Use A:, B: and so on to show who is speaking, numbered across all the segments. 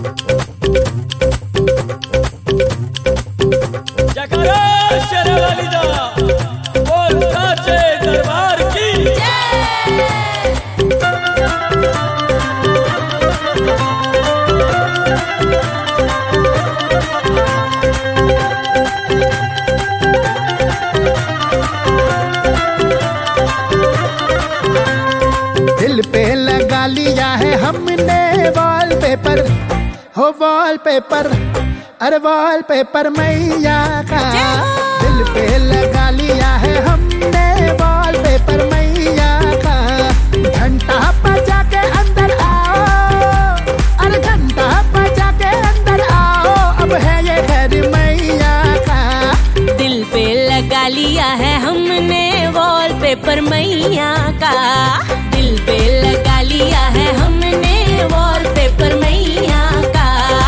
A: दिल पे लगा लिया है हमने वॉलपेपर, हो वॉलपेपर, अरे वॉलपेपर मैया का। दिल पे लगा लिया है हमने वॉलपेपर मैया का। घंटा बजा के अंदर आओ, अरे घंटा बजा के अंदर आओ, अब है ये घर मैया का।
B: दिल पे लगा लिया है हमने वॉलपेपर मैया का। दिल पे लगा लिया है हमने वॉलपेपर मैया का।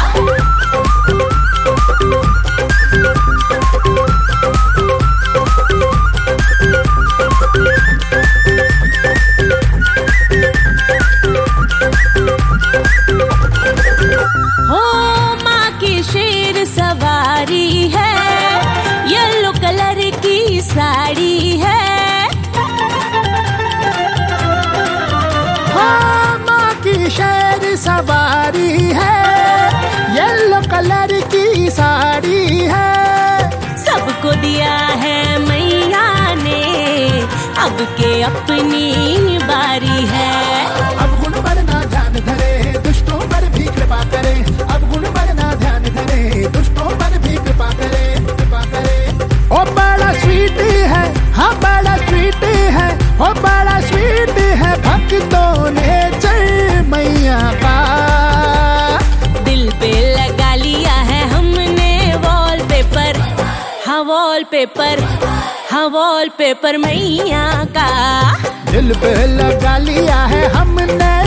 B: हो माँ की शेर सवारी है, येलो कलर की साड़ी है।
A: शेर सवारी है, येलो कलर की साड़ी है।
B: सबको दिया है मैया ने, अब के अपनी बारी है।
A: अब गुण बढ़ना ध्यान धरे, दुष्टों पर भी कृपा करे। अब गुण बढ़ना ध्यान धरे, दुष्टों पर भी कृपा करे, कृपा करे। ओ बड़ा स्वीट है, हाँ बड़ा स्वीट है, ओ बड़ा स्वीट है भक्तों ने मैया का।
B: दिल पे लगा लिया है हमने वॉलपेपर, हाँ वॉलपेपर, हाँ वॉलपेपर मैया का।
A: दिल पे लगा लिया है हमने